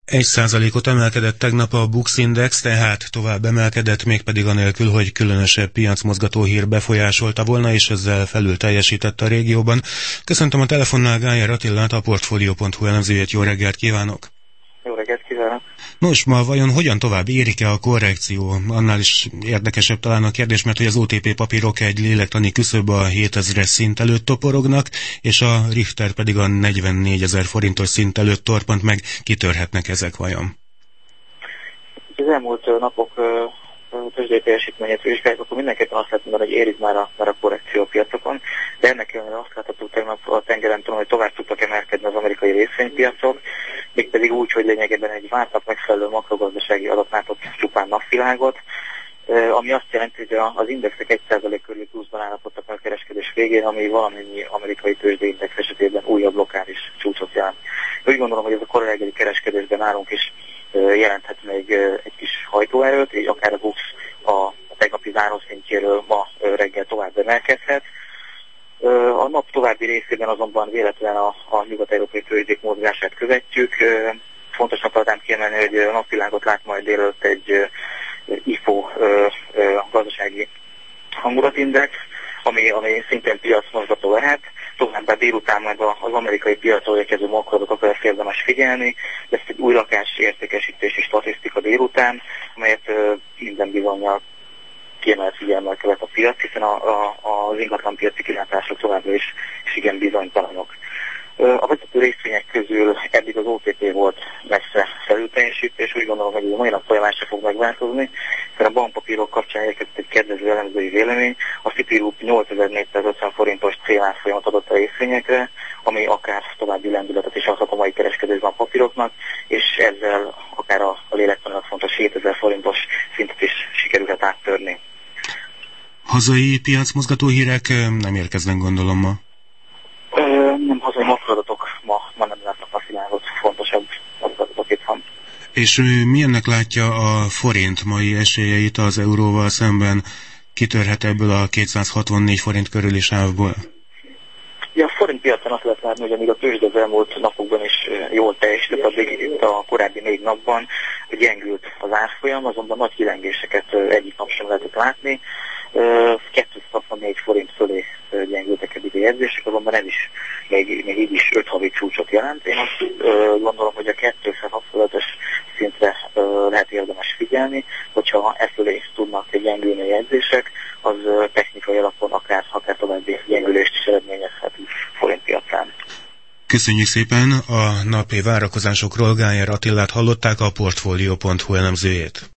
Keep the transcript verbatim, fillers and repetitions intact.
Egy százalékot emelkedett tegnap a Bux Index, tehát tovább emelkedett, mégpedig anélkül, hogy különösebb piacmozgató hír befolyásolta volna, és ezzel felül teljesített a régióban. Köszöntöm a telefonnál Gájer Attillát, a Portfolio pont hu elemzőjét. Jó reggelt kívánok! Jó reggelt kívánok! Nos, ma vajon hogyan tovább, érik-e a korrekció? Annál is érdekesebb talán a kérdés, mert hogy az o té pé papírok egy lélektani küszöb a hétezres szint előtt toporognak, és a Richter pedig a negyvennégyezer forintos szint előtt torpant meg. Kitörhetnek ezek vajon? Az elmúlt napok tőzsdei teljesítményét vizsgáljuk, akkor mindenképpen azt lehet mondani, hogy érik már a, már a korrekció a piacokon, de ennek ellenére azt látható tegnap a tengeren túl, hogy tovább tudtak emelkedni az amerikai részvénypiacok, mégpedig úgy, hogy lényegében egy vártnak megfelelő makrogazdasági adat látott csupán napvilágot, ami azt jelenti, hogy az indexek egy százalék körüli pluszban állapodtak meg a kereskedés végén, ami valamennyi amerikai tőzsdei index esetében újabb lokális csúcsot jelent. Úgy gondolom, hogy ez a kora reggeli kereskedésben nálunk is jelenthet még egy kis hajtóerőt, így akár a Bux a tegnapi zárószintjéről ma reggel tovább emelkedhet. A nap további részében azonban véletlenül a, a nyugat-európai tőzsdék mozgását követjük. Fontosnak tartám kiemelni, hogy a napvilágot lát majd délelőtt egy i ef o gazdasági hangulatindex, ami, ami szintén piacmozgató lehet. Továbbá délután meg az amerikai piacról érkező makroadatokat lesz érdemes figyelni. Lesz egy új lakás értékesítési statisztika délután, amelyet minden bizonnyal kiemelt figyelemmel követ a piac, hiszen a, a, az ingatlanpiaci kilátások továbbra is, is igen bizonytalanok. A vezető részvények közül eddig az o té pé volt messze felülteljesítés, úgy gondolom, hogy a mai nap folyamán se fog megváltozni, hiszen a bankpapírok kapcsán érkezett egy kedvező elemzői vélemény, a Citigroup nyolcezer-négyszázötven forintos célárfolyamat adott a részvényekre, ami akár további lendületet is adhat a mai kereskedésben a papíroknak, és ezzel akár a, a lélektanilag fontos hétezer forintos szintet is sikerülhet áttörni. Hazai piacmozgató hírek nem érkeznek, gondolom ma. Nem hazai makroadatok ma, ma nem látnak a világot, fontosabb adatok itt van. És milyennek látja a forint mai esélyeit az euróval szemben? Kitörhet ebből a kétszázhatvannégy forint körüli sávból? Ja, a forint piacon azt lehet látni, hogy amíg a tőzsde az elmúlt napokban is jól teljesített, addig itt a korábbi négy napban gyengült az árfolyam, azonban nagy kilengéseket egyik nap sem lehetett látni. kétszázhatvannégy forint fölé gyengültek eddig a jegyzések, azonban ez is még, még így is öt havi csúcsot jelent. Én azt ö, gondolom, hogy a kétszázhatvanötös szintre ö, lehet érdemes figyelni, hogyha e fölé tudnak gyengülni a jegyzések, az ö, technikai alapon akár, akár további gyengülést is eredményezhet forint piacán. Köszönjük szépen! A napi várakozásokról Gájer Attillát hallották, a Portfolio pont hu elemzőjét.